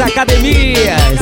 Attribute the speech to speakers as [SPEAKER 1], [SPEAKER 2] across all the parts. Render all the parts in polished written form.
[SPEAKER 1] academias.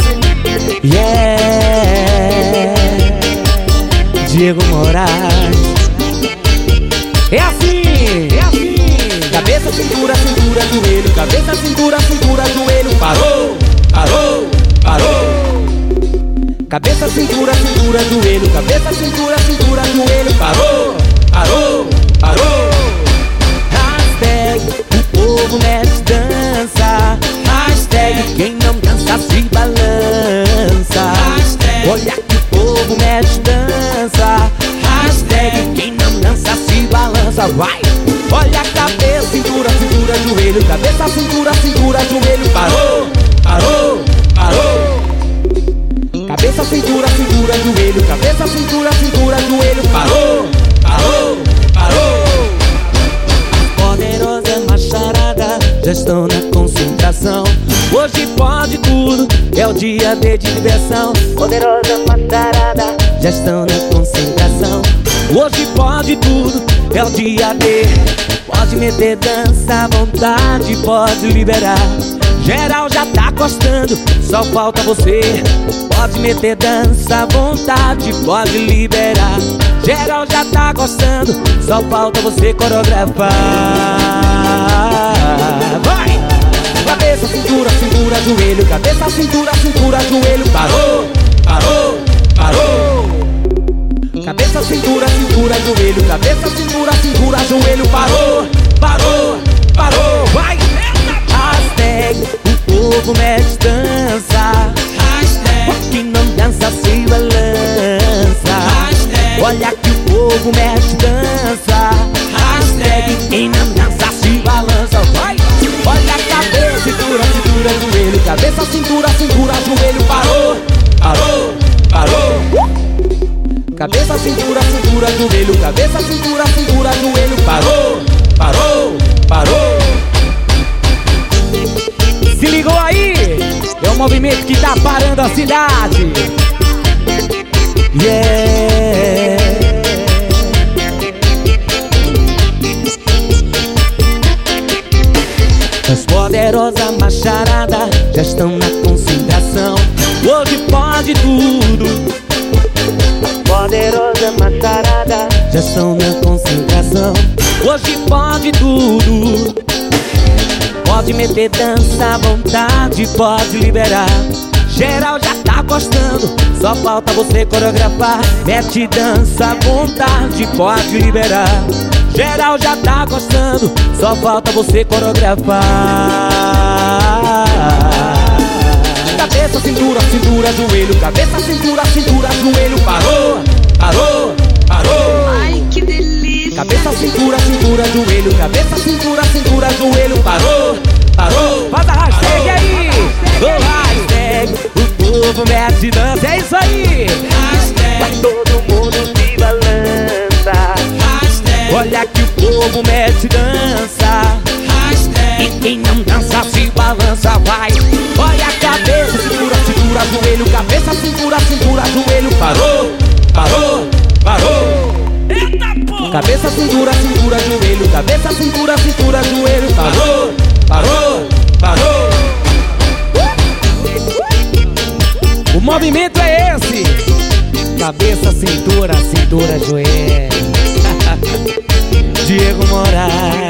[SPEAKER 1] Yeah, Diego Moraes. É assim, é assim. Cabeça, cintura, cintura, joelho. Cabeça, cintura, cintura, joelho. Parou, parou, parou. Cabeça, cintura, cintura, joelho. Cabeça, cintura, cintura, joelho. Parou, parou, parou. Hashtag o povo mexe dança. Hashtag quem não dança se balança. Hashtag olha que o povo mexe dança. Hashtag quem não dança se balança. Vai! Olha a cabeça, cintura, cintura, joelho. Cabeça, cintura, cintura, joelho. Parou, parou, parou. Cabeça, cintura, cintura, joelho. Cabeça, cintura, cintura, joelho. Parou, parou, parou. Poderosa macharada, já estão na concentração. Hoje pode tudo, é o dia de diversão. Poderosa macharada, já estão na concentração. Hoje pode tudo, é o dia de. Pode meter dança à vontade, pode liberar. Geral já tá gostando, só falta você. Pode meter dança à vontade, pode liberar. Geral já tá gostando, só falta você coreografar. Vai! Cabeça, cintura, cintura, joelho. Cabeça, cintura, cintura, joelho. Parou, parou, parou. Cabeça, cintura, cintura, joelho. Cabeça, cintura, cintura, joelho. Parou, parou, parou. Vai! Hashtag o povo mexe dança. Hashtag quem não dança se balança. Hashtag olha que o povo mexe dança. Hashtag quem não dança se balança. Vai! Olha a cabeça, cintura, cintura, joelho. Cabeça, cintura, cintura, joelho. Parou, parou, parou. Cabeça, cintura, cintura, joelho. Cabeça, cintura, cintura, joelho. Parou, parou, parou. Se ligou aí? É o movimento que tá parando a cidade. Yeah. As poderosas macharada já estão na concentração. Hoje pode tudo. As poderosas macharada já estão na concentração. Hoje pode tudo. Pode meter dança à vontade, pode liberar. Geral já tá gostando, só falta você coreografar. Mete dança à vontade, pode liberar. Geral já tá gostando, só falta você coreografar. Cabeça, cintura, cintura, joelho. Cabeça, cintura, cintura, joelho. Parou, parou, parou.
[SPEAKER 2] Ai, que delícia.
[SPEAKER 1] Cabeça, cintura, cintura, joelho. Cabeça, cintura, cintura, joelho. Parou, parou. Faz a hashtag aí. Hashtag o povo mete dança. É isso aí. Vai todo mundo se balança. Olha que o povo mete dança. E quem não dança se balança. Vai. Olha a cabeça, cintura, cintura, joelho. Cabeça, cintura, cintura, joelho. Parou, parou, parou. Cabeça, cintura, cintura, joelho. Cabeça, cintura, cintura, joelho. Parou, parou, parou. O movimento é esse. Cabeça, cintura, cintura, joelho. Diego Moraes.